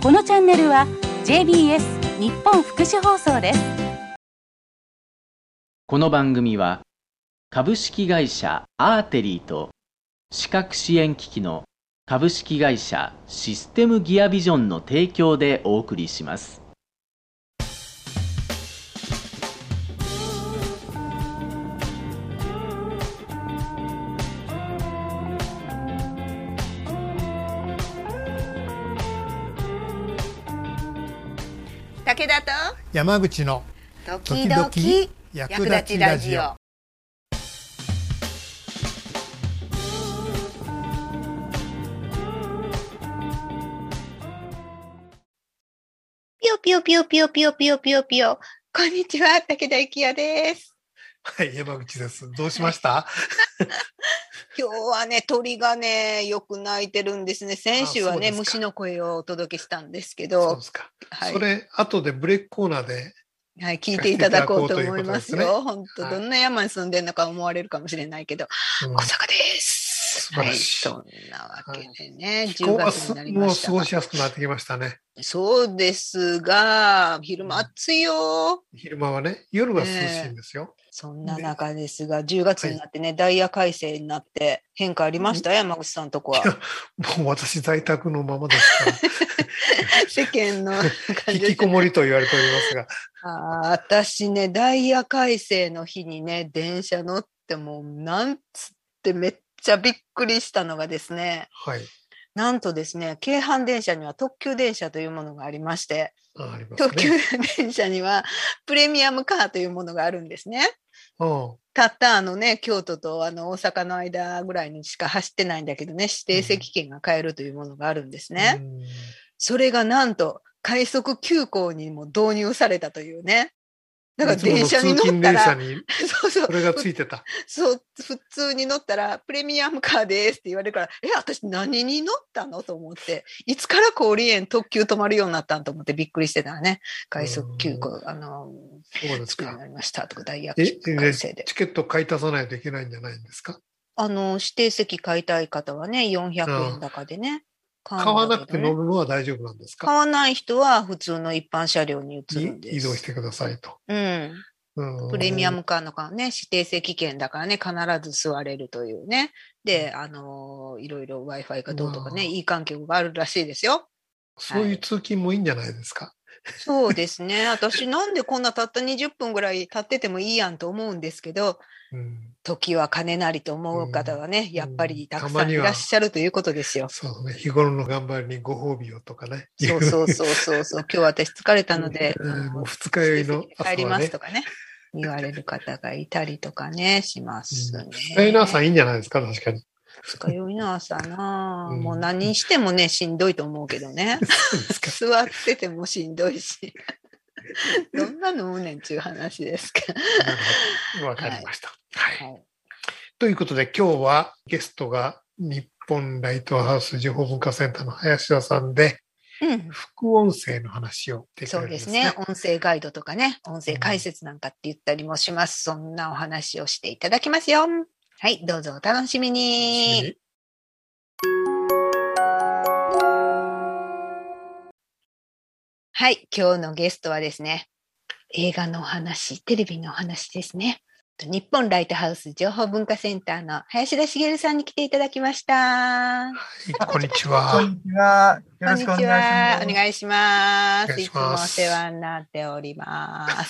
このチャンネルは JBS 日本福祉放送です。 この番組は株式会社アーテリーと視覚支援機器の株式会社システムギアビジョンの提供でお送りします。 武田と山口の時々役立ちラジオ。ピヨピヨピヨピヨピヨピヨピヨピヨ。こんにちは、武田幸也です。 はい、山口です。どうしました？ 今日はね、鳥がね、よく鳴いてるんですね。先週はね、虫の声をお届けしたんですけど。 そうですか。はい、それ、後でブレイクコーナーで、 はい、聞いていただこうと思いますよ。本当、どんな山に住んでるのか思われるかもしれないけど、小坂です。 素晴らしい。 はい、そんなわけでね、 10月になりました。もう過ごしやすくなってきましたね。 そうですが、昼間暑いよ。 昼間はね、夜は涼しいんですよ。 そんな中ですが、10月になってね、はい、ダイヤ改正になって変化ありました？山口さんとこは。いや、 もう私在宅のままですから。 世間の引きこもりと言われておりますが。 私ね、ダイヤ改正の日にね、電車乗ってもうなんつってめっちゃびっくりしたのがですね、 はい。 なんとですね、京阪電車には特急電車というものがありまして、 ありますね、 特急電車にはプレミアムカーというものがあるんですね。たった京都と大阪の間ぐらいにしか走ってないんだけどね、指定席券が買えるというものがあるんですね。それがなんと快速急行にも導入されたというね。だから電車に乗ったら、 それがついてた。 そう、普通に乗ったらプレミアムカーですって言われるから、私何に乗ったのと思って、いつから郡園特急止まるようになったんと思ってびっくりしてたらね、快速急行、 そうですか。 になりましたとか、ダイヤ改正で。 チケット買い足さないといけないんじゃないんですか？ 指定席買いたい方はね、400円高でね。 買わなくて乗るのは大丈夫なんですか？ 買わない人は普通の一般車両に移るんです。 移動してくださいと。 プレミアムカーのかね、指定席券だからね、必ず座れるというね。で、いろいろ Wi-Fi かどうとかね、いい環境があるらしいですよ。 そういう通勤もいいんじゃないですか？はい、 そうですね。私なんでこんなたった20分ぐらい経っててもいいやんと思うんですけど、時は金なりと思う方はね、やっぱりたくさんいらっしゃるということですよ。 そうね。日頃の頑張りにご褒美をとかね。 そう。今日私疲れたので、 もう二日酔いの朝はね。 帰りますとかね。言われる方がいたりとかね、しますね。 二日酔いの朝いいんじゃないですか、確かに。 二日酔いの朝なもう何してもね、しんどいと思うけどね。座っててもしんどいし。どんなの飲むねんちゅう話ですか。 なるほど。わかりました。はい。ということで今日はゲストが日本ライトハウス情報文化センターの林田さんで、副音声の話をできるんですね。 そうですね。音声ガイドとかね、音声解説なんかって言ったりもします。そんなお話をしていただきますよ。はい、どうぞお楽しみに。はい、今日のゲストはですね、映画のお話、テレビのお話ですね。日本ライトハウス情報文化センターの林田茂さんに来ていただきました。 はい、こんにちは。 こんにちは。よろしくお願いします。 お願いします。いつもお世話になっております。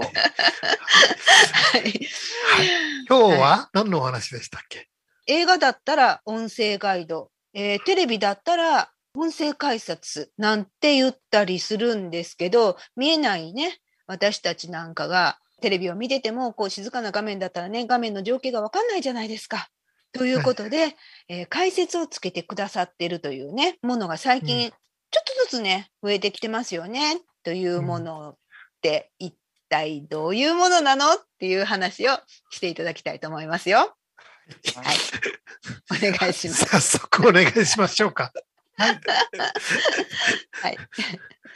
今日は何のお話でしたっけ？ 映画だったら音声ガイド、テレビだったら音声解説なんて言ったりするんですけど、見えないね、私たちなんかがテレビを見てても、こう静かな画面だったらね、画面の情景がわかんないじゃないですか。ということで、解説をつけてくださっているというね、ものが最近、ちょっとずつね、増えてきてますよね。というものって一体どういうものなのっていう話をしていただきたいと思いますよ。はい。お願いします。 早速お願いしましょうか。 はい。 はい。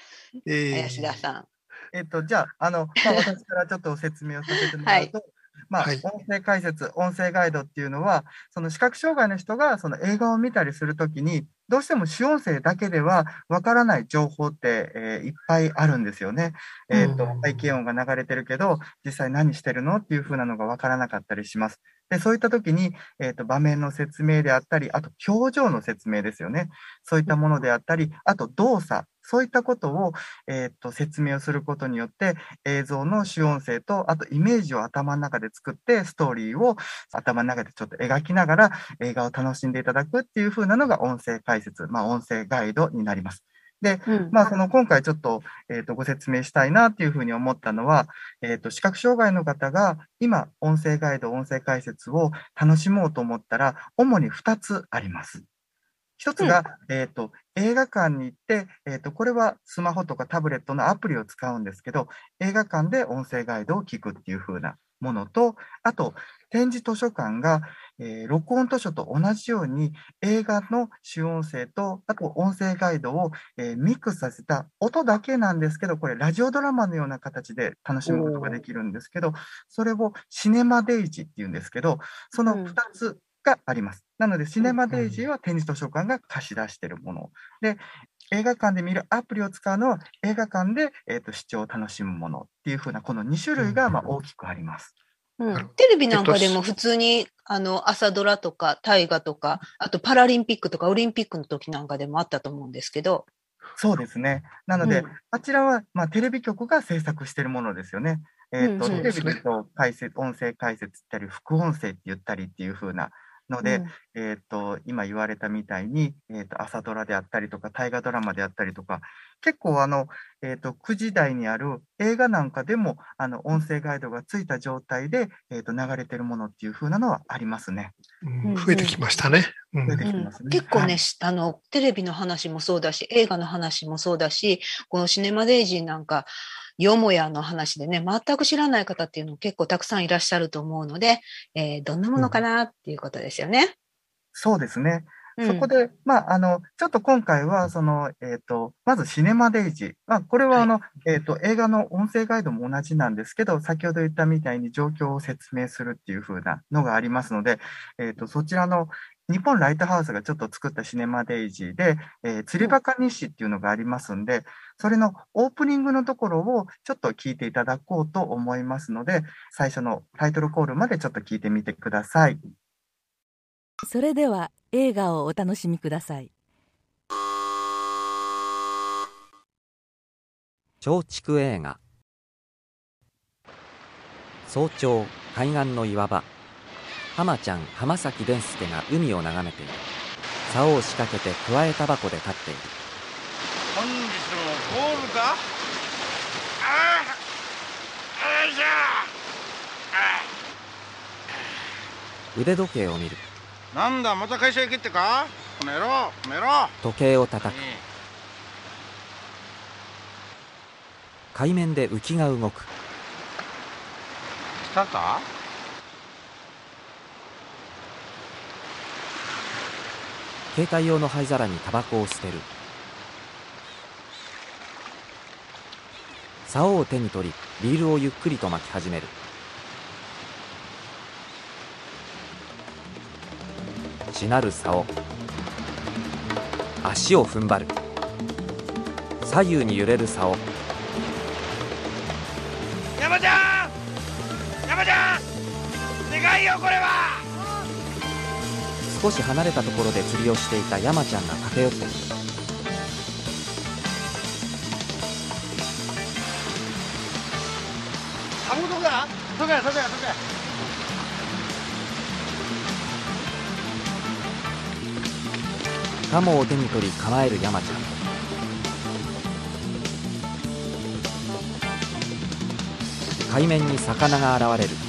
林田さん。 じゃあ、私からちょっと説明をさせてもらうと、 はい、 音声解説、音声ガイドっていうのは、その視覚障害の人がその映画を見たりするときに、どうしても主音声だけではわからない情報って、いっぱいあるんですよね。背景音が流れてるけど、実際何してるのっていう風なのがわからなかったりします。で、そういったときに、場面の説明であったり、あと表情の説明ですよね。そういったものであったり、あと動作、そういったことを、説明をすることによって、映像の主音声と、あとイメージを頭の中で作って、ストーリーを頭の中でちょっと描きながら映画を楽しんでいただくっていう風なのが音声解説、音声ガイドになります。で、その今回ちょっと、ご説明したいなっていうふうに思ったのは、視覚障害の方が今、音声ガイド、音声解説を楽しもうと思ったら、主に2つあります。一つが、映画館に行って、これはスマホとかタブレットのアプリを使うんですけど、映画館で音声ガイドを聞くっていう風なものと、あと、展示図書館が、録音図書と同じように映画の主音声と、あと音声ガイドを、ミックスさせた音だけなんですけど、これラジオドラマのような形で楽しむことができるんですけど、それをシネマデイジっていうんですけど、その2つがあります。なので、シネマデイジーは展示図書館が貸し出しているもの。で、映画館で見るアプリを使うのは映画館で、視聴を楽しむものっていうふうな、この2種類が大きくあります。 テレビなんかでも普通に、朝ドラとか大河とか、あとパラリンピックとかオリンピックの時なんかでもあったと思うんですけど。 そうですね。なので、あちらは、テレビ局が制作しているものですよね。テレビと解説、音声解説ったり、副音声って言ったりっていう風なので、今言われたみたいに、朝ドラであったりとか、大河ドラマであったりとか、結構9時台にある映画なんかでも、音声ガイドがついた状態で、流れてるものっていう風なのはありますね。 増えてきましたね。 結構ね、テレビの話もそうだし、映画の話もそうだし、このシネマデイジーなんか、よもやの話でね、全く知らない方っていうの結構たくさんいらっしゃると思うので、どんなものかなっていうことですよね。 そうですね。そこで、ちょっと今回は、まずシネマデイジー。これは映画の音声ガイドも同じなんですけど、先ほど言ったみたいに状況を説明するっていう風なのがありますので、そちらの日本ライトハウスがちょっと作ったシネマデイジーで、釣りバカ日誌っていうのがありますんで、それのオープニングのところをちょっと聞いていただこうと思いますので、最初のタイトルコールまでちょっと聞いてみてください。 それでは映画をお楽しみください。 松竹映画。早朝、海岸の岩場、浜ちゃん浜崎伝助が海を眺めている。竿を仕掛けてくわえタバコで立っている。 本日もゴールか。 腕時計を見る。 なんだ、また会社行けってか。この野郎、この野郎。 時計を叩く。海面で浮きが動く。 来たか。 携帯用の灰皿にタバコを捨てる。竿を手に取り、リールをゆっくりと巻き始める。しなる竿。足を踏ん張る。左右に揺れる竿。 山ちゃん、山ちゃん、願いよこれは。 少し離れたところで釣りをしていた山ちゃんが駆け寄ってくる。 あ、もうどこだ。そこやそこやそこや。 カモを手に取り構える山ちゃん。海面に魚が現れる。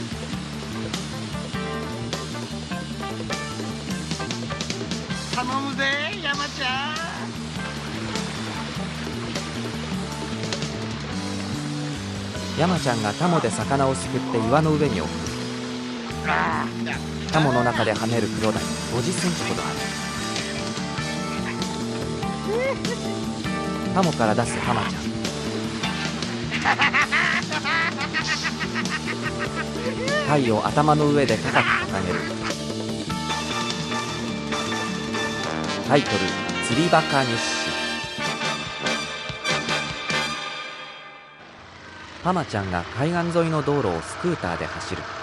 頼むぜ山ちゃん。 山ちゃんがタモで魚をすくって岩の上に置く。タモの中で跳ねるクロダイ50センチほどある。タモから出す浜ちゃん。 鯛を頭の上で高く掲げる。タイトル、釣りバカ日誌。浜ちゃんが海岸沿いの道路をスクーターで走る。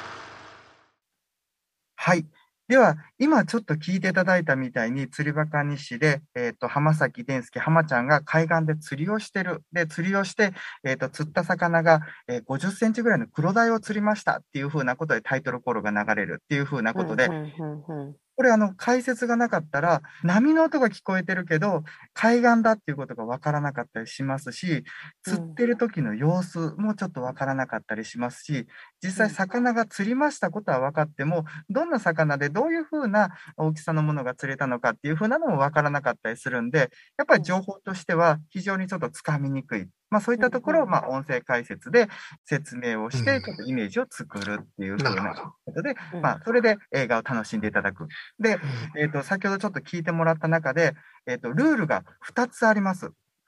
はい。では、今ちょっと聞いていただいたみたいに、釣りバカ日誌で、浜崎伝介、浜ちゃんが海岸で釣りをしてる。で、釣りをして、釣った魚が、50センチぐらいのクロダイを釣りましたっていう風なことでタイトルコールが流れるっていう風なことで、これ解説がなかったら、波の音が聞こえてるけど、海岸だっていうことがわからなかったりしますし、釣ってる時の様子もちょっとわからなかったりしますし、実際魚が釣りましたことは分かっても、どんな魚でどういう風な大きさのものが釣れたのかっていう風なのもわからなかったりするんで、やっぱり情報としては非常にちょっとつかみにくい。そういったところを、音声解説で説明をして、ちょっとイメージを作るっていう風なことで、それで映画を楽しんでいただく。で、先ほどちょっと聞いてもらった中で、ルールが2つあります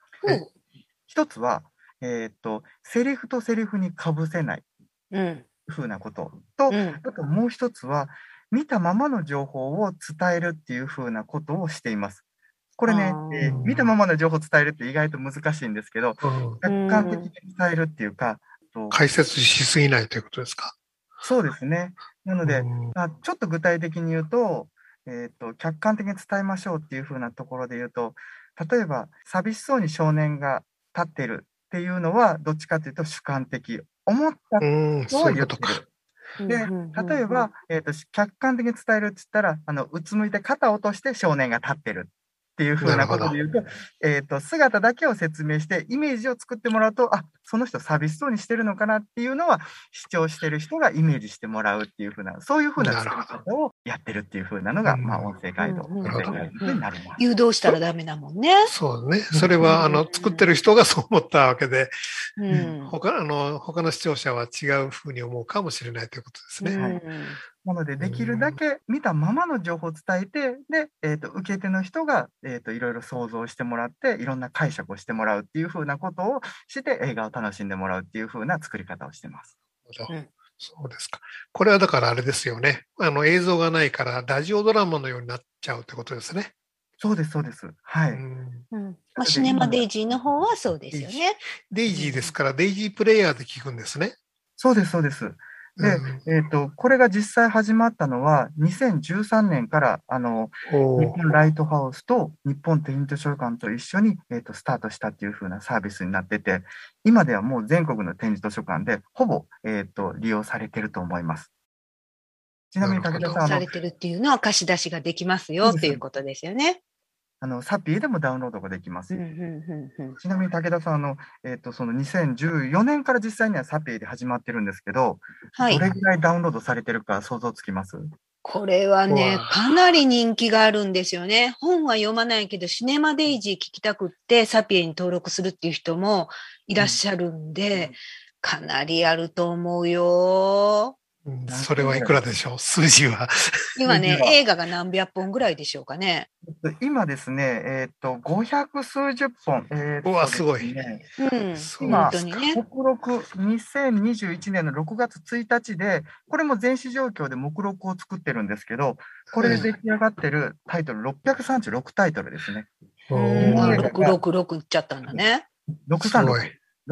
。1つは、セリフとセリフにかぶせない風なことと、あともう1つは、見たままの情報を伝えるっていう風なことをしています。これね、見たままの情報を伝えるって意外と難しいんですけど、客観的に伝えるっていうか、 解説しすぎないということですか？ そうですね。なので、ちょっと具体的に言うと、客観的に伝えましょうっていう風なところで言うと、例えば、寂しそうに少年が立ってるっていうのは、どっちかというと主観的。思ったことを言ってる。で、例えば、客観的に伝えるって言ったら、うつむいて肩を落として少年が立ってるっていう風なことで言うと、姿だけを説明して、イメージを作ってもらうと、その人寂しそうにしてるのかなっていうのは、視聴してる人がイメージしてもらうっていう風な、そういう風な作り方をやってるっていう風なのが、音声ガイドになります。 誘導したらダメだもんね。 そうね。それは、作ってる人がそう思ったわけで、他の視聴者は違う風に思うかもしれないということですね。 なので、できるだけ見たままの情報を伝えて、で、受け手の人が、いろいろ想像してもらって、いろんな解釈をしてもらうっていう風なことをして、映画を楽しんでもらうっていう風な作り方をしてます。 そうですか。これはだからあれですよね。映像がないから、ラジオドラマのようになっちゃうってことですね。 そうです、そうです。はい。 シネマデイジーの方はそうですよね。 デイジーですから、デイジープレイヤーで聞くんですね。 そうです、そうです。で、これが実際始まったのは、2013年から、日本ライトハウスと日本展示図書館と一緒に、スタートしたっていう風なサービスになってて、今ではもう全国の展示図書館でほぼ、利用されてると思います。ちなみに武田さん、 されてるっていうのは貸し出しができますよっていうことですよね。 サピーでもダウンロードができます。ちなみに武田さん、その2014年から実際にはサピーで始まってるんですけど、どれぐらいダウンロードされてるか想像つきます？ これはね、かなり人気があるんですよね。本は読まないけど、シネマデイジー聞きたくって、サピエに登録するっていう人もいらっしゃるんで、かなりあると思うよ。 それはいくらでしょう、数字は。 今ね、映画が何百本ぐらいでしょうかね。 今ですね、500数十本。 うわ、すごい。 今、目録、2021年の6月1日で、これも電子状況で目録を作ってるんですけど、これで出来上がってるタイトル、636タイトルですね。 666いっちゃったんだね。 636。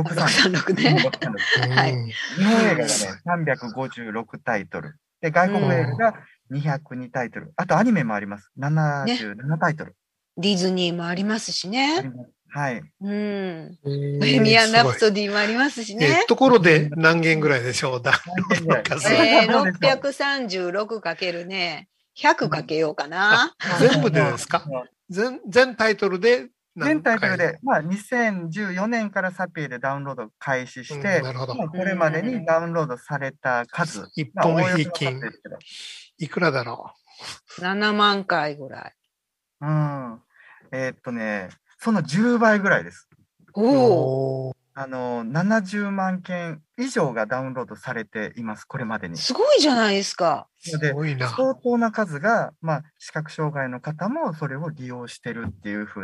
636ね。 はい。日本映画がね、356タイトル。で、外国映画が202タイトル。あとアニメもあります。77タイトル。 ディズニーもありますしね。 はい。 ボヘミアン・ラプソディもありますしね。 ところで何件ぐらいでしょう 636かけるね、100かけようかな。 全部でですか？全タイトルで全タイトルで、2014年からサピエでダウンロード開始して、これまでにダウンロードされた数、 一本平均、いくらだろう。7万回ぐらい。 その10倍ぐらいです。70万件以上がダウンロードされています、これまでに。 すごいじゃないですか。 すごいな。 相当な数が、視覚障害の方もそれを利用してるっていう風な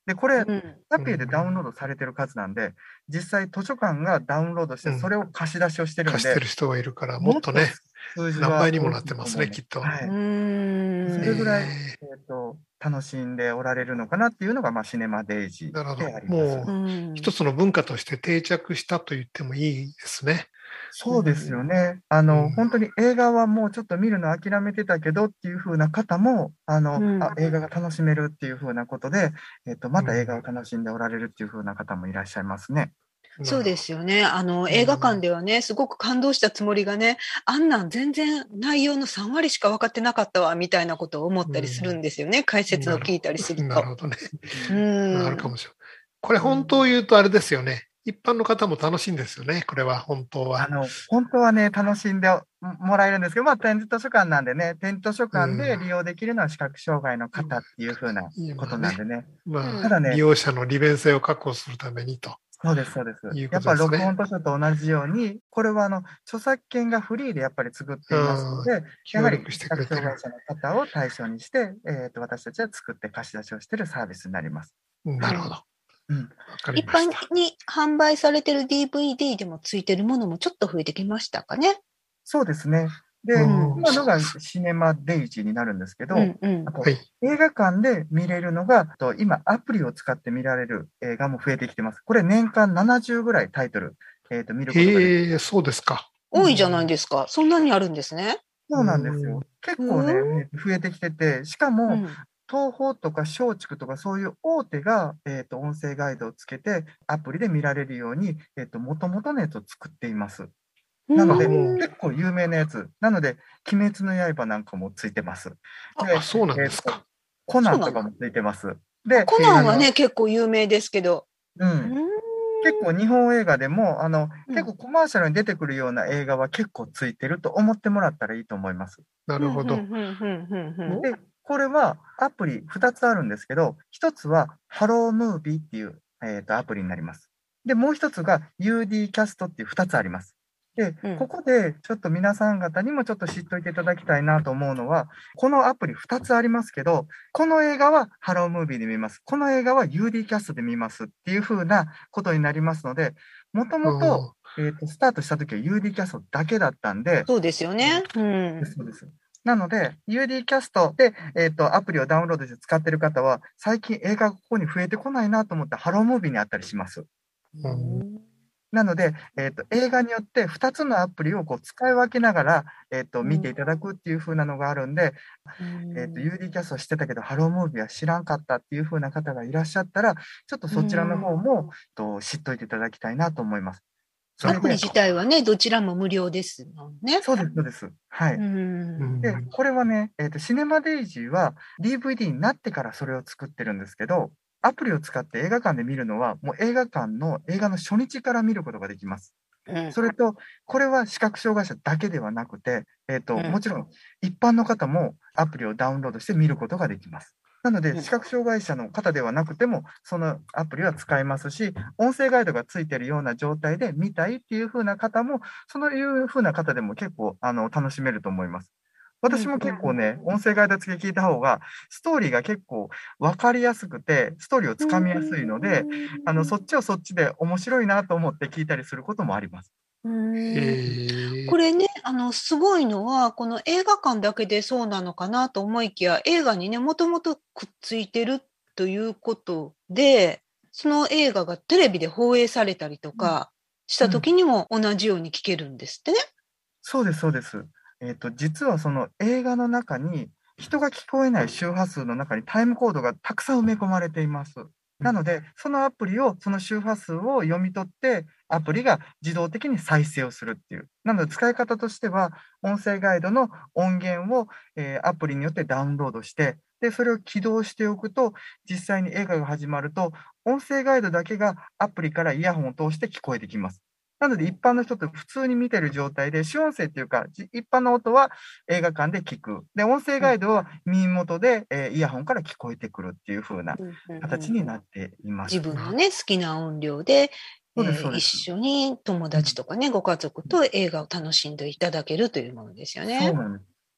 で、これ、タピエでダウンロードされてる数なんで、実際図書館がダウンロードして、それを貸し出しをしてるんで。 貸してる人がいるから、もっとね、何倍にもなってますね、きっと。 はい。それぐらい、楽しんでおられるのかなっていうのが、シネマデイジーであります。 もう、一つの文化として定着したと言ってもいいですね。 そうですよね。本当に映画はもうちょっと見るの諦めてたけどっていう風な方も、映画が楽しめるっていう風なことで、また映画を楽しんでおられるっていう風な方もいらっしゃいますね。 そうですよね。映画館ではね、すごく感動したつもりがね、あんなん全然内容の3割しか分かってなかったわ、みたいなことを思ったりするんですよね。解説を聞いたりすると。 なるほどね。あるかもしれない。これ本当を言うとあれですよね。一般の方も楽しいんですよね、これは、本当は。 本当はね、楽しんでもらえるんですけど、展示図書館なんでね、展示図書館で利用できるのは視覚障害の方っていうふうなことなんでね。 ただね、利用者の利便性を確保するためにと。 そうです、そうです。やっぱ録音図書と同じように、これは著作権がフリーでやっぱり作っていますので、やはり視覚障害者の方を対象にして、私たちは作って貸し出しをしているサービスになります。 なるほど。 一般に販売されている DVD でもついてるものもちょっと増えてきましたかね。 そうですね。で、今のがシネマデイジーになるんですけど、あと映画館で見れるのが、今アプリを使って見られる映画も増えてきてます。これ年間70ぐらいタイトル、見ることができます。 そうですか。 多いじゃないですか。そんなにあるんですね。 そうなんですよ。結構ね、増えてきてて、しかも、東宝とか松竹とかそういう大手が、音声ガイドをつけてアプリで見られるように、元々のやつを作っています。なので、結構有名なやつ。なので、鬼滅の刃なんかもついてます。 そうなんですか。 コナンとかもついてます。 で、コナンはね、結構有名ですけど。 結構日本映画でも、結構コマーシャルに出てくるような映画は結構ついてると思ってもらったらいいと思います。 なるほど。 で、これはアプリ2つあるんですけど、1つはハロームービーっていう、アプリになります。で、もう1つが UD キャストっていう2つあります。で、ここでちょっと皆さん方にもちょっと知っておいていただきたいなと思うのは、このアプリ2つありますけど、この映画はハロームービーで見ます。この映画は UD キャストで見ますっていう風なことになりますので、もともと、スタートした時は UD キャストだけだったんで。 そうですよね。 そうです。なので、UD キャストで、アプリをダウンロードして使っている方は、最近映画がここに増えてこないなと思って、ハロームービーにあったりします。なので、映画によって2つのアプリを使い分けながら、見ていただくっていう風なのがあるんで、UD キャストしてたけど、ハロームービーは知らんかったっていう風な方がいらっしゃったら、ちょっとそちらの方も、知っといていただきたいなと思います。 アプリ自体はね、どちらも無料ですもんね。 そうです、そうです。はい。で、これはね、シネマデイジーは DVD になってからそれを作ってるんですけど、アプリを使って映画館で見るのは、もう映画の初日から見ることができます。それと、これは視覚障害者だけではなくて、もちろん一般の方もアプリをダウンロードして見ることができます。なので、視覚障害者の方ではなくても、そのアプリは使えますし、音声ガイドがついているような状態で見たいっていう風な方も、そういう風な方でも結構楽しめると思います。私も結構ね、音声ガイド付き聞いた方が、ストーリーが結構分かりやすくて、ストーリーをつかみやすいので、そっちをそっちで面白いなと思って聞いたりすることもあります。 これね、すごいのは、この映画館だけでそうなのかなと思いきや、映画にね、もともとくっついてるということで、その映画がテレビで放映されたりとかした時にも同じように聞けるんですってね。 そうです、そうです。実はその映画の中に、人が聞こえない周波数の中にタイムコードがたくさん埋め込まれています。なので、そのアプリを、その周波数を読み取って、アプリが自動的に再生をするっていう。なので、使い方としては、音声ガイドの音源を、アプリによってダウンロードして、で、それを起動しておくと、実際に映画が始まると、音声ガイドだけがアプリからイヤホンを通して聞こえてきます。なので、一般の人って普通に見てる状態で、主音声っていうか、一般の音は映画館で聞く。で、音声ガイドは耳元で、イヤホンから聞こえてくるっていう風な形になっています。 自分のね、好きな音量で、一緒に友達とかね、ご家族と映画を楽しんでいただけるというものですよね。 そうなんです。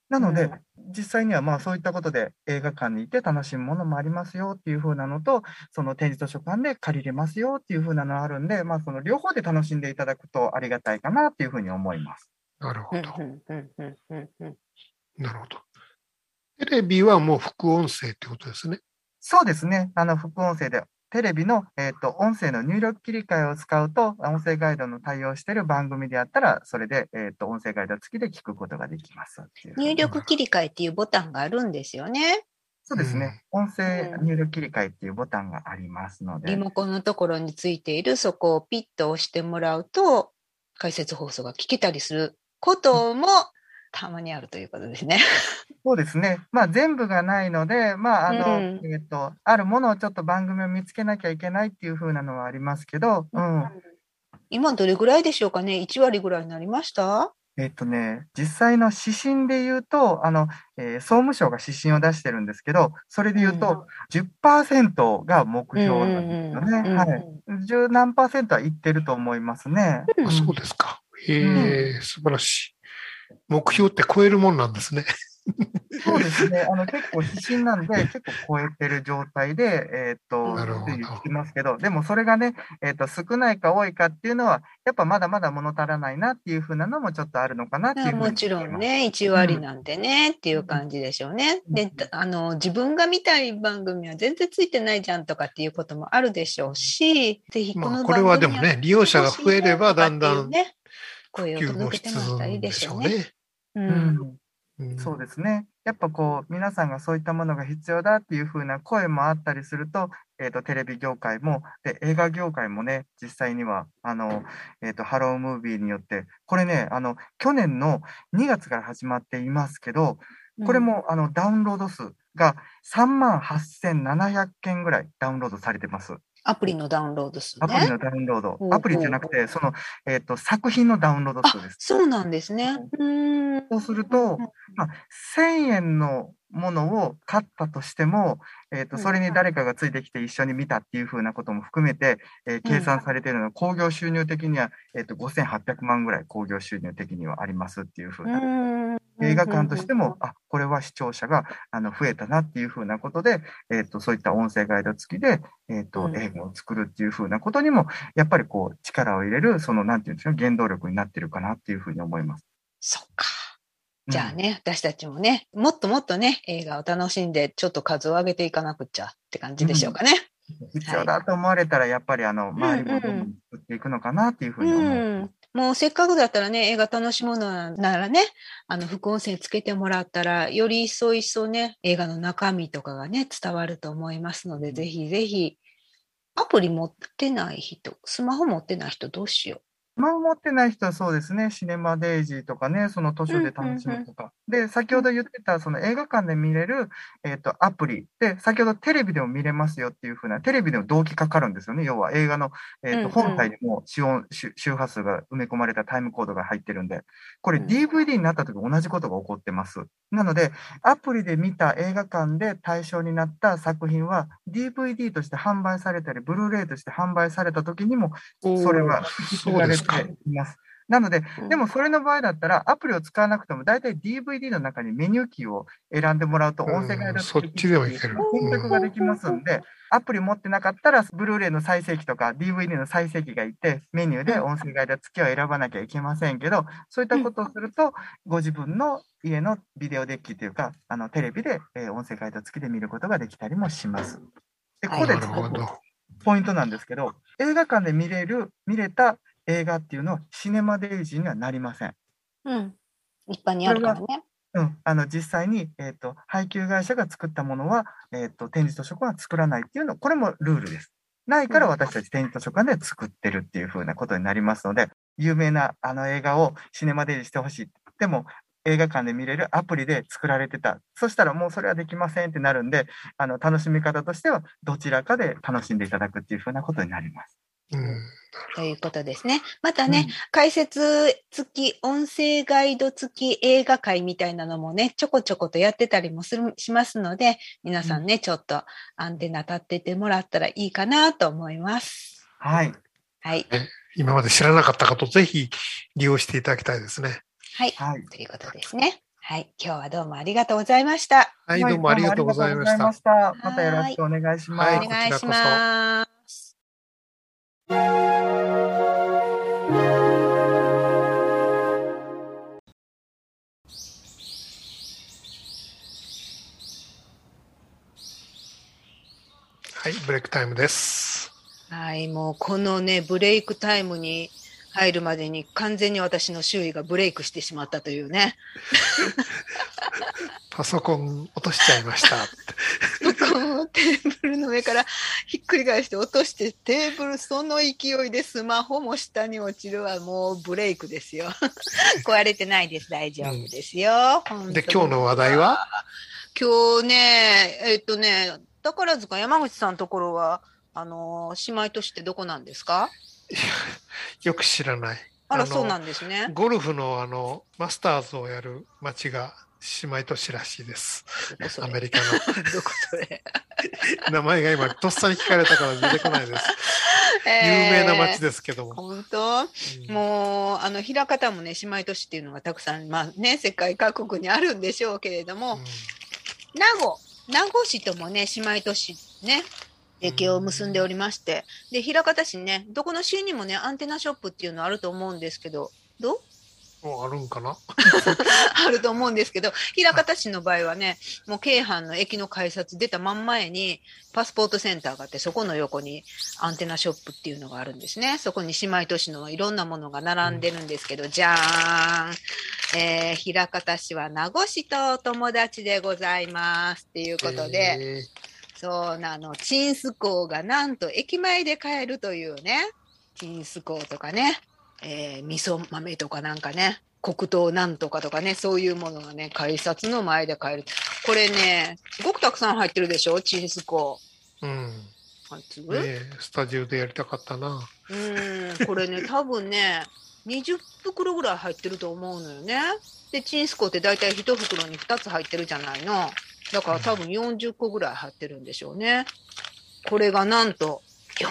なので、実際にはまあそういったことで映画館に行って楽しむものもありますよっていう風なのと、その展示図書館で借りれますよっていう風なのがあるんで、まあその両方で楽しんでいただくとありがたいかなっていう風に思います。 なるほど。なるほど。テレビはもう副音声ってことですね。 そうですね。副音声で、テレビの、音声の入力切り替えを使うと、音声ガイドの対応している番組であったら、それで、音声ガイド付きで聞くことができますっていう。 入力切り替えっていうボタンがあるんですよね。 そうですね。音声入力切り替えっていうボタンがありますので。 リモコンのところについているそこをピッと押してもらうと、解説放送が聞けたりすることもたまにあるということですね。 そうですね。まあ全部がないので、まああるものをちょっと番組を見つけなきゃいけないっていう風なのはありますけど、 今どれぐらいでしょうかね。1割ぐらいになりました？ 実際の指針で言うと、総務省が指針を出してるんですけど、それで言うと、10% が目標なんですよね。はい。10何%はいってると思いますね。 そうですか。素晴らしい。目標って超えるもんなんですね。 そうですね。結構指針なんで、結構超えてる状態で、聞きますけど、でもそれがね、少ないか多いかっていうのは、やっぱまだまだ物足らないなっていうふうなのもちょっとあるのかなっていうふうに。 もちろんね、1割なんでね、っていう感じでしょうね。で、自分が見たい番組は全然ついてないじゃんとかっていうこともあるでしょうし、ぜひこの番組これはでもね、利用者が増えればだんだんね、声を届けてもらったらいいでしょうね。 そうですね。やっぱこう、皆さんがそういったものが必要だっていうふうな声もあったりすると、テレビ業界も、で、映画業界もね、実際には、ハロームービーによって、これね、去年の2月から始まっていますけど、これも、ダウンロード数が38,700件ぐらいダウンロードされてます。 アプリのダウンロード数ね。 アプリのダウンロード。アプリじゃなくて、その、作品のダウンロード数です。 そうなんですね。 そうすると、1000円のものを買ったとしても、それに誰かがついてきて一緒に見たっていうふうなことも含めて、計算されているのは、興行収入的には、5800万ぐらい興行収入的にはありますっていうふうな。映画館としても、これは視聴者が増えたなっていうふうなことで、そういった音声ガイド付きで、映画を作るっていうふうなことにも、やっぱりこう、力を入れる、なんていうんですか、原動力になってるかなっていうふうに思います。 そっか。じゃあね、私たちもね、もっともっとね、映画を楽しんで、ちょっと数を上げていかなくっちゃって感じでしょうかね。 必要だと思われたら、やっぱり周りもどんどん作っていくのかなっていうふうに思う。 もうせっかくだったらね、映画楽しむのならね、副音声つけてもらったら、より一層ね、映画の中身とかがね、伝わると思いますので、ぜひぜひ、アプリ持ってない人、スマホ持ってない人どうしよう。 スマホ持ってない人はそうですね、シネマデイジーとかね、その図書で楽しむとか。で、先ほど言ってた、その映画館で見れる、アプリで、先ほどテレビでも見れますよっていうふうな、テレビでも同期かかるんですよね。要は映画の、本体にも周波数が埋め込まれたタイムコードが入ってるんで、これ DVD になった時同じことが起こってます。なので、アプリで見た映画館で対象になった作品は、DVD として販売されたり、ブルーレイとして販売された時にも、それは引き継がれています。なので、でもそれの場合だったら、アプリを使わなくても、だいたい DVD の中にメニューキーを選んでもらうと、音声ガイドそっちでもいける。 選択ができますんで、アプリ持ってなかったら、ブルーレイの再生機とか DVD の再生機がいて、メニューで音声ガイド付きを選ばなきゃいけませんけど、そういったことをすると、ご自分の家のビデオデッキというか、テレビで音声ガイド付きで見ることができたりもします。で、ここでポイントなんですけど、映画館で見れた映画っていうのはシネマデイジーにはなりません。 一般にあるからね。 実際に、配給会社が作ったものは、展示図書館は作らないっていうの、これもルールです。ないから私たち展示図書館で作ってるっていう風なことになりますので、有名な映画をシネマデイジーしてほしい。でも、映画館で見れるアプリで作られてた。そしたらもうそれはできませんってなるんで、楽しみ方としてはどちらかで楽しんでいただくっていう風なことになります。 ということですね。またね、解説付き、音声ガイド付き映画会みたいなのもね、ちょこちょことやってたりもしますので、皆さんね、ちょっとアンテナ立っててもらったらいいかなと思います。 はい。 はい。 今まで知らなかった方、ぜひ利用していただきたいですね。 はい。ということですね。 はい、今日はどうもありがとうございました。 はい、どうもありがとうございました。 またよろしくお願いします。 はい、 お願いします。 はい、ブレイクタイムです。 はい、もうこのね、ブレイクタイムに入るまでに完全に私の周囲がブレイクしてしまったというね。 パソコン落としちゃいました。 パソコンをテーブルの上からひっくり返して落としてテーブルその勢いでスマホも下に落ちるわ。もうブレイクですよ。壊れてないです。大丈夫ですよ。 で、今日の話題は？ 今日ね、宝塚山口さんのところは姉妹都市ってどこなんですか？ よく知らない。 あら、そうなんですね。 ゴルフのマスターズをやる町が姉妹都市らしいです。アメリカの。 どこそれ？ 名前が今とっさに聞かれたから出てこないです。有名な町ですけども。 本当？もう枚方もね、姉妹都市っていうのがたくさん、まあね、世界各国にあるんでしょうけれども、名護市ともね、姉妹都市ね、提携を結んでおりまして、で、枚方市ね、どこの市にもね、アンテナショップっていうのあると思うんですけど、どう？ あるんかなあると思うんですけど、枚方市の場合はね、もう京阪の駅の改札出た真ん前にパスポートセンターがあって、そこの横にアンテナショップっていうのがあるんですね。そこに姉妹都市のいろんなものが並んでるんですけど、じゃーん、枚方市は名護市とお友達でございますっていうことで、そうなの、チンスコーがなんと駅前で買えるというね、チンスコーとかね、味噌豆とかなんかね、黒糖なんとかとかね、そういうものがね、改札の前で買える。これね、すごくたくさん入ってるでしょ、チンスコー。 スタジオでやりたかったな。 これね、多分ね、20袋ぐらい入ってると思うのよね。で、チンスコーってだいたい1袋に2つ入ってるじゃないの。だから多分40個ぐらい入ってるんでしょうね。これがなんと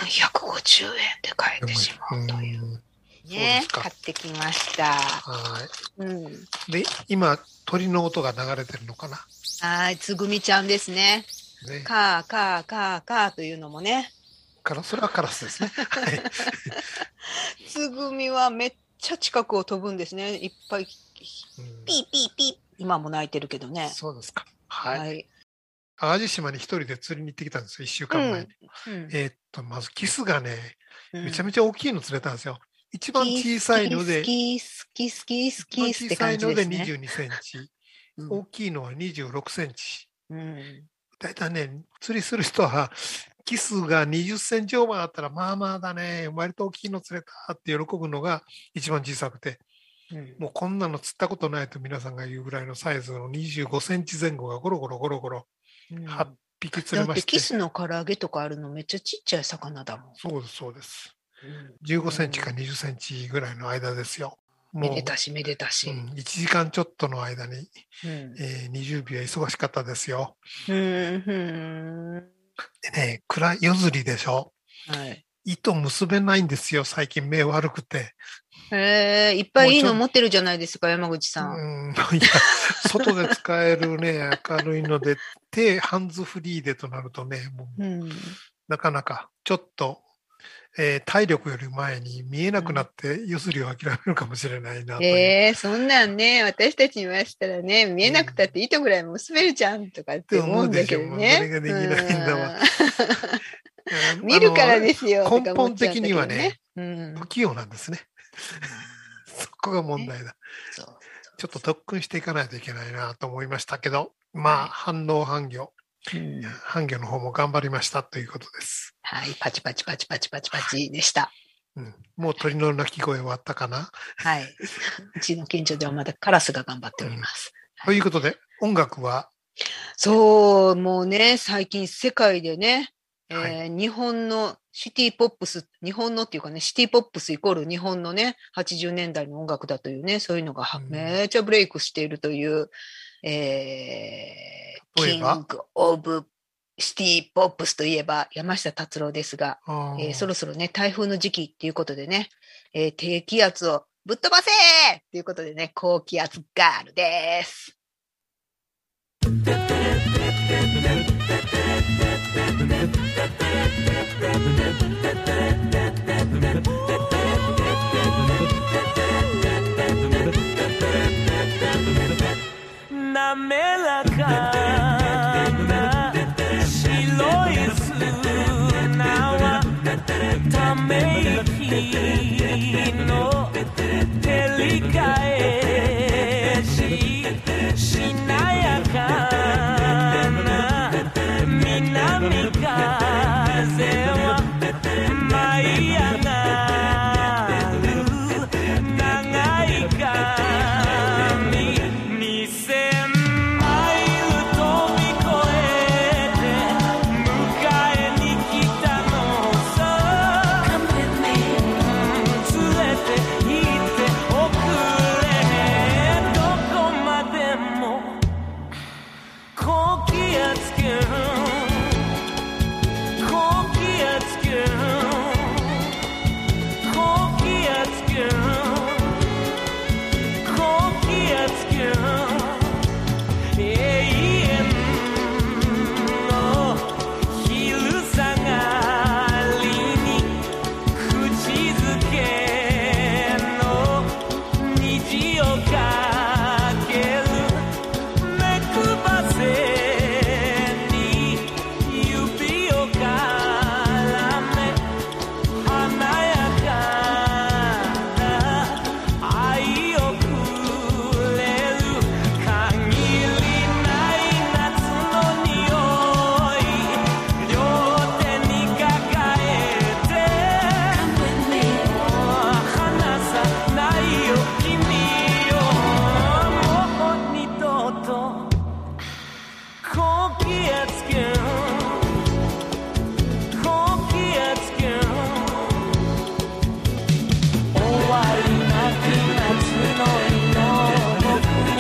450円で買えてしまうという。ね、買ってきました。 はい。で、今、鳥の音が流れてるのかな？ はい、つぐみちゃんですね。カー、カー、カー、カーというのもね。 それはカラスですね。はい。 つぐみはめっちゃ近くを飛ぶんですね。いっぱい。ピーピーピー。今も鳴いてるけどね。 そうですか。はい。淡路島に一人で釣りに行ってきたんですよ、1週間前に。まずキスがね、めちゃめちゃ大きいの釣れたんですよ。一番小さいので、 好きって感じですね。 22センチ。大きいのは26センチ。だいたいね、釣りする人は、キスが20センチオーバーだったら、まあまあだね、割と大きいの釣れたって喜ぶのが一番小さくて、もうこんなの釣ったことないと皆さんが言うぐらいのサイズの25センチ前後がゴロゴロ8匹釣れまして。だってキスの唐揚げとかあるのめっちゃちっちゃい魚だもん。 そうです、そうです。15センチか20センチぐらいの間ですよ。 めでたし。 1時間ちょっとの間に、20秒忙しかったですよ。でね、夜釣りでしょ。糸結べないんですよ、最近目悪くて。 いっぱいいいの持ってるじゃないですか、山口さん。 いや、外で使えるね、明るいので、ハンズフリーでとなるとね、もうなかなかちょっと、体力より前に見えなくなって夜釣りを諦めるかもしれないなという。 そんなんね、私たちに言わしたらね、見えなくたって糸ぐらい結べるじゃんとかって思うんだけどね。 それができないんだわ。 見るからですよ。 根本的にはね、不器用なんですね。そこが問題だ。ちょっと特訓していかないといけないなと思いましたけど、まあ、半農半漁。半魚の方も頑張りましたということです。 はい、パチパチでした。 もう鳥の鳴き声終わったかな？ はい。うちの近所ではまだカラスが頑張っております。 ということで、音楽は？ そう、もうね、最近世界でね、日本のシティポップス、日本のっていうかね、シティポップスイコール日本のね、80年代の音楽だというね、そういうのがめちゃブレイクしているという、キング・オブ・シティ・ポップスといえば山下達郎ですが、そろそろね、台風の時期っていうことでね、低気圧をぶっ飛ばせーっていうことでね、高気圧ガールです。 滑らかな白い砂はため息の照り返ししなやかな南風は舞い上がる長い髪2000マイル飛び越えて迎えに来たのさ連れて行っておくれどこまでも高気圧圏高気圧圏高気圧圏高気圧圏永遠の昼下がりに口づけの虹をかける目くばせに指を絡め華やかな愛をくれる限りない夏の匂い両手に抱えて離さないよ君よもう二度と高気圧圏高気圧圏終わりなき夏の色僕に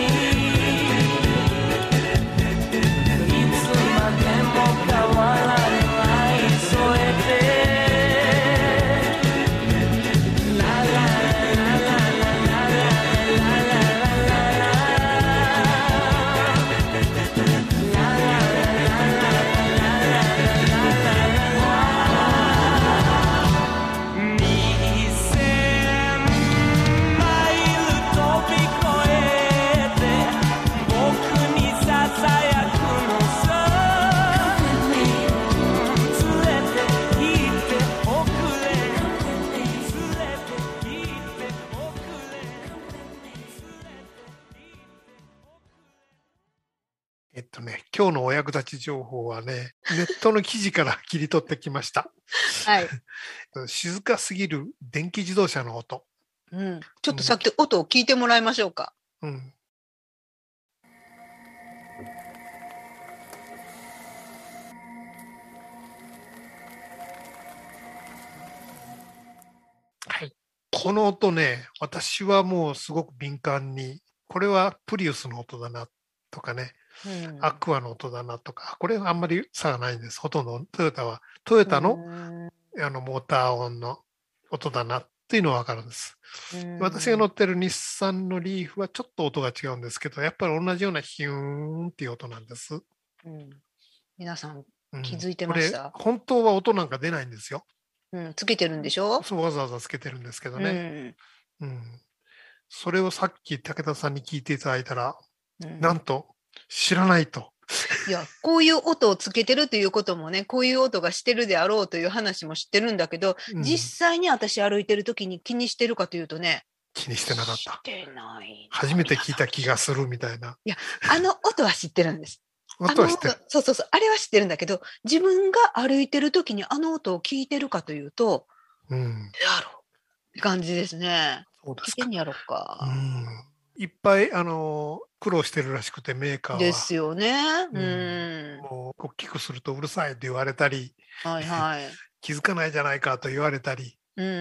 いつまでも変わらぬ愛添えてラララララララ2000マイル飛び越えて僕にささやくのさ連れて行っておくれ連れて行っておくれ今日のお役立ち情報はね、ネットの記事から切り取ってきました。 はい。 静かすぎる電気自動車の音。 ちょっとさっき音を聞いてもらいましょうか。 はい。この音ね、私はもうすごく敏感に、これはプリウスの音だなとかね、アクアの音だなとか、これはあんまり差がないんです。ほとんどトヨタのモーター音の音だなっていうのは分かるんです。私が乗ってる日産のリーフはちょっと音が違うんですけど、やっぱり同じようなヒューンっていう音なんです。 皆さん気づいてました？ これ本当は音なんか出ないんですよ。 つけてるんでしょ？ そう、わざわざつけてるんですけどね。それをさっき武田さんに聞いていただいたら、なんと知らないと。 いや、こういう音をつけてるということもね、こういう音がしてるであろうという話も知ってるんだけど、実際に私歩いてる時に気にしてるかというとね、 気にしてなかった。 してない。 初めて聞いた気がするみたいな。 いや、音は知ってるんです。 音は知ってる。 そう、あれは知ってるんだけど、自分が歩いてる時にあの音を聞いてるかというと、やろうって感じですね。 そうですか。 聞いてみやろうか。 いっぱい苦労してるらしくて、メーカーは。 ですよね。 もう大きくするとうるさいって言われたり、気づかないじゃないかと言われたり。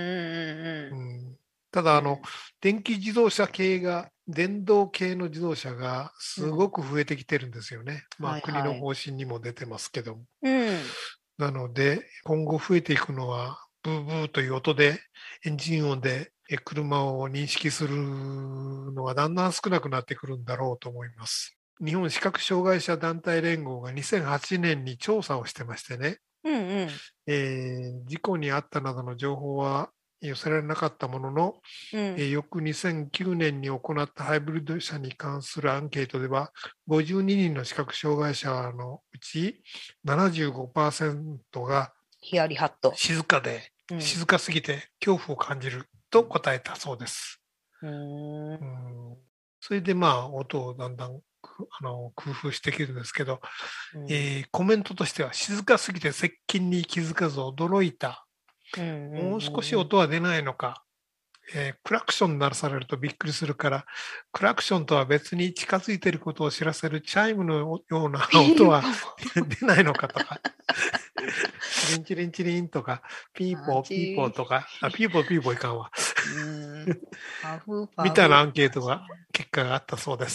ただ電気自動車系が、電動系の自動車がすごく増えてきてるんですよね。国の方針にも出てますけども。なので今後増えていくのはブーブーという音でエンジン音で車を認識するのがだんだん少なくなってくるんだろうと思います。 日本視覚障害者団体連合が2008年に調査をしてましてね、事故に遭ったなどの情報は寄せられなかったものの、翌2009年に行ったハイブリッド車に関するアンケートでは、52人の視覚障害者のうち 75% がヒヤリハット。 静かすぎて恐怖を感じると答えたそうです。それで音をだんだん工夫してきるんですけど、コメントとしては、静かすぎて接近に気づかず驚いた。もう少し音は出ないのか、クラクション鳴らされるとびっくりするから、クラクションとは別に近づいていることを知らせるチャイムのような音は出ないのかとか、チリンチリンチリンとか、ピーポーピーポーとか、ピーポーピーポーいかんわ。みたいなアンケートが、結果があったそうです。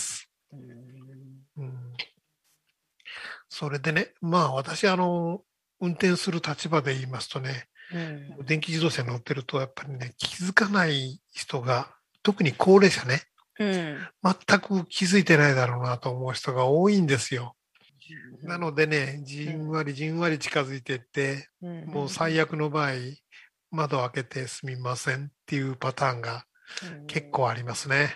それでね、私運転する立場で言いますとね、電気自動車に乗ってるとやっぱりね、気づかない人が、特に高齢者ね、全く気づいてないだろうなと思う人が多いんですよ。なのでね、じんわりじんわり近づいていって、もう最悪の場合、窓を開けてすみませんっていうパターンが結構ありますね。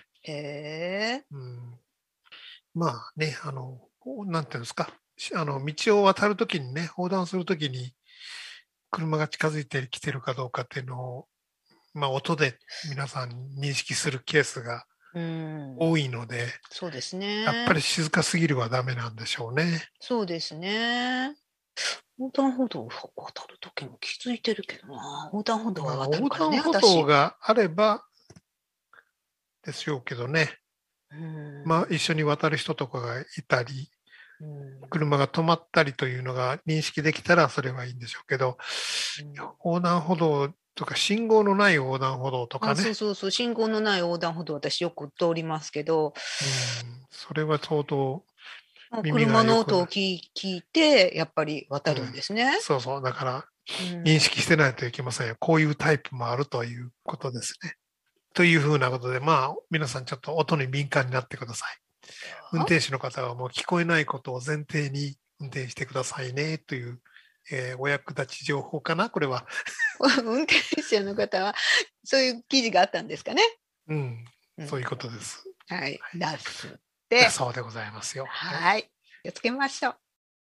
なんていうんですか、道を渡るときにね、横断するときに、車が近づいてきてるかどうかっていうのを、音で皆さん認識するケースが多いので、 そうですね。 やっぱり静かすぎるはダメなんでしょうね。 そうですね。横断歩道を渡るときも気づいてるけどな。横断歩道は渡るからね、 横断歩道があればでしょうけどね。一緒に渡る人とかがいたり、車が止まったりというのが認識できたらそれはいいんでしょうけど、横断歩道とか信号のない横断歩道とかね。 そう、信号のない横断歩道、私よく通りますけど、 それは相当車の音を聞いてやっぱり渡るんですね。 そう、だから認識してないといけませんよ。こういうタイプもあるということですね。というふうなことで、皆さんちょっと音に敏感になってください。運転手の方はもう聞こえないことを前提に運転してくださいねという、お役立ち情報かな、これは。 運転手の方はそういう記事があったんですかね。 そういうことです。 はい。だそうでございますよ。 はい。気をつけましょう。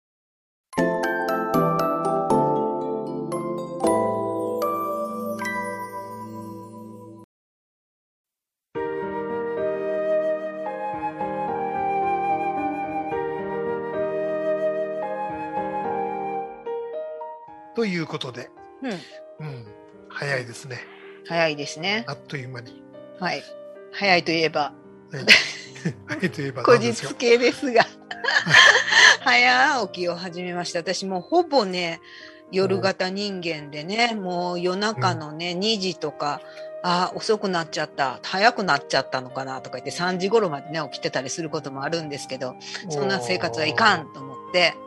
ということで、早いですね。 早いですね。 あっという間に。 はい。早いといえば。 早いといえばこじつけですが、早起きを始めました。私もうほぼね、夜型人間でね、もう夜中のね、2時とか、遅くなっちゃった、早くなっちゃったのかなとか言って3時頃までね、起きてたりすることもあるんですけど、そんな生活はいかんと思って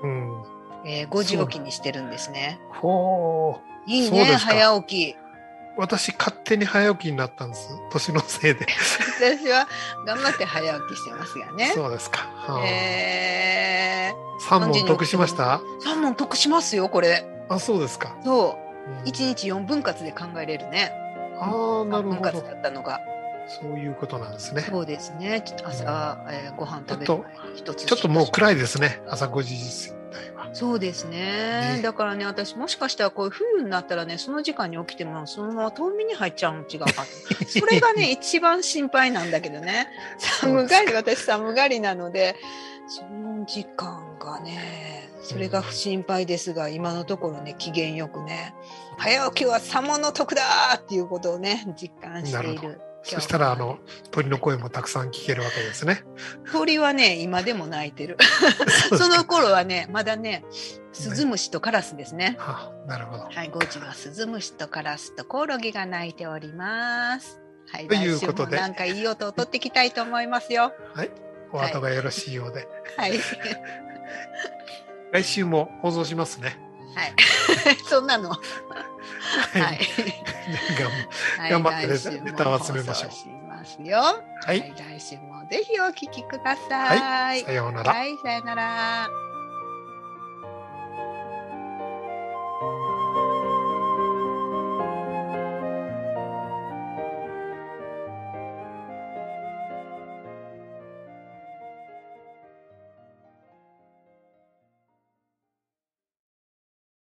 、5時起きにしてるんですね。いいね、早起き。 私、勝手に早起きになったんです。年のせいで。 私は頑張って早起きしてますがね。 そうですか。3問得しました？ 3 問得しますよ、これ。 そうですか。 そう。1日4分割で考えれるね。 なるほど。 分割だったのが。 そういうことなんですね。 そうですね。朝、ご飯食べる前に一つ。 ちょっともう暗いですね。朝5時台は。 そうですね。だからね、私もしかしたらこういう冬になったらね、その時間に起きてもそのまま冬眠に入っちゃうの違うかそれがね、一番心配なんだけどね。私寒がりなので、その時間がね、それが不心配ですが、今のところね、機嫌よくね、早起きはさもの得だっていうことをね、実感している。 そしたら鳥の声もたくさん聞けるわけですね。 鳥はね、今でも鳴いてる。その頃はね、まだね、スズムシとカラスですね。 なるほど。 はい、5時はスズムシとカラスとコオロギが鳴いております。はい、 ということで、 来週もなんかいい音を取っていきたいと思いますよ。 はい、お後がよろしいようで。 はい。 来週も放送しますね。 はい。そんなの。はい。 頑張ってネタを集めましょう。 しますよ。はい、来週もぜひお聞きください。 はい、さようなら。 はい、さようなら。